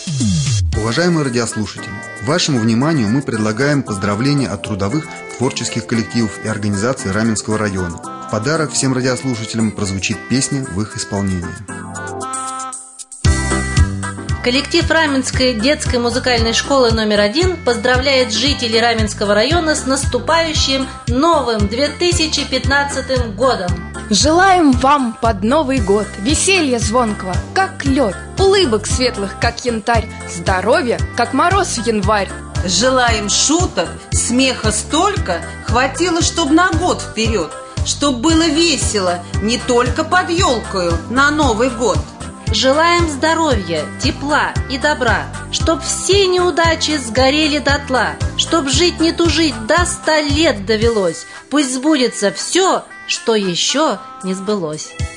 Уважаемые радиослушатели, вашему вниманию мы предлагаем поздравления от трудовых, творческих коллективов и организаций Раменского района. В подарок всем радиослушателям прозвучит песня в их исполнении. Коллектив Раменской детской музыкальной школы номер 1 поздравляет жителей Раменского района с наступающим новым 2015 годом. Желаем вам под Новый год веселья звонкого, как лед, улыбок светлых, как янтарь, здоровья, как мороз в январь. Желаем шуток, смеха столько, хватило, чтоб на год вперед, чтоб было весело не только под елкою на Новый год. Желаем здоровья, тепла и добра, чтоб все неудачи сгорели дотла, чтоб жить не тужить до 100 лет довелось. Пусть сбудется все, что еще не сбылось.